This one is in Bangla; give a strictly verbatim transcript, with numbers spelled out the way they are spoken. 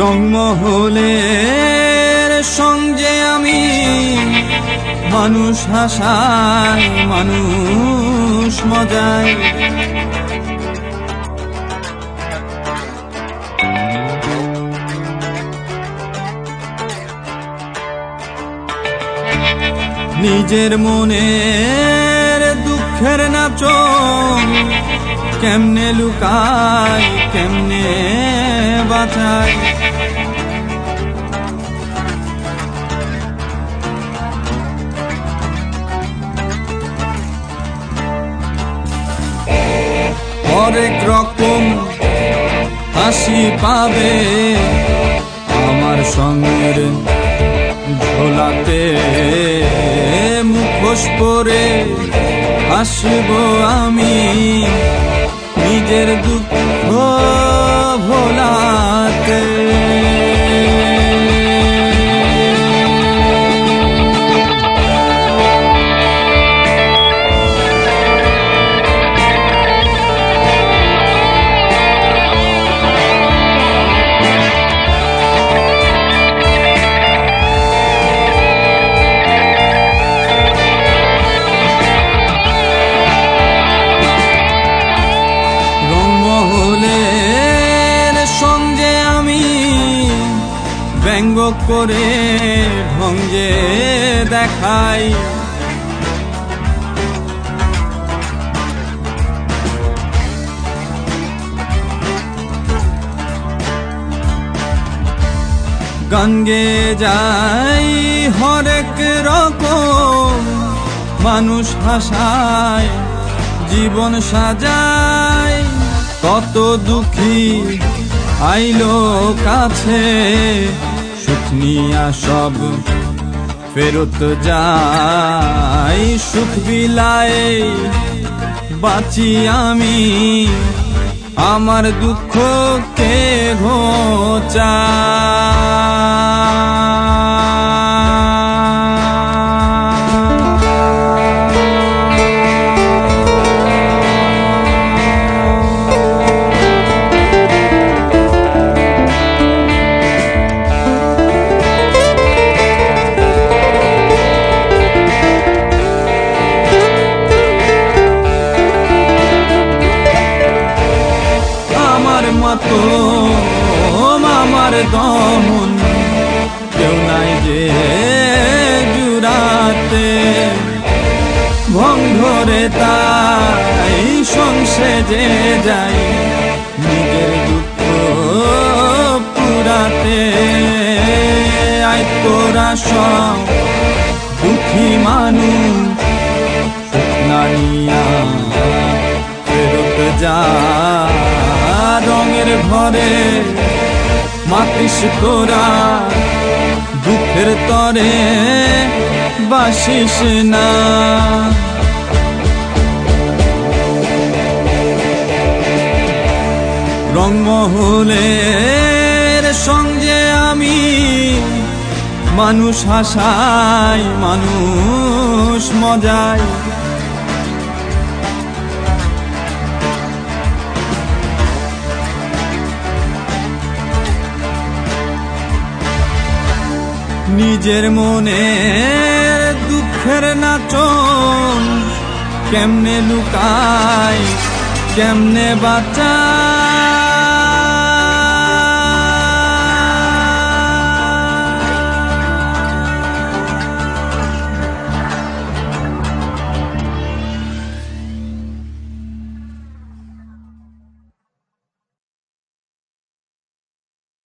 রংমহলের সঙ্গে আমি মানুষ হাসায় মানুষ মজায় নিজের মনের দুঃখের নাচন কেমনে লুকায় কেমনে বাঁচায় হরেক রকম হাসি পাবে আমার সঙ্গের ঝোলাতে মুখোশ পরে হাসব আমি নিজের দুঃখ ভোলাতে ব্যঙ্গ করে ঢঙ্গে দেখাই গান গেয়ে যাই হরেক রকম মানুষ হাসায় জীবন সাজায় কত দুঃখী আইলো কাছে সুখ নিয়া সব ফেরত যাই সুখ বিলায় বাঁচি আমি আমার দুঃখ কে ঘোচায় মতো আমার দমন কেউ নাই যে জুড়াতে ভঙ্গরে তাই সংসেজে যাই নিজের দুঃখ পুরাতে আই তোরা সব দুঃখী মানুষ না নিয়া ফেরত যা রঙের ঘরে মাতিস তোরা দুঃখের তরে বাসিস না রংমহলের সঙ্গে আমি মানুষ হাসাই মানুষ মজায় নিজের মনের দুঃখের নাচন কেমনে লুকায় কেমনে বাঁচায়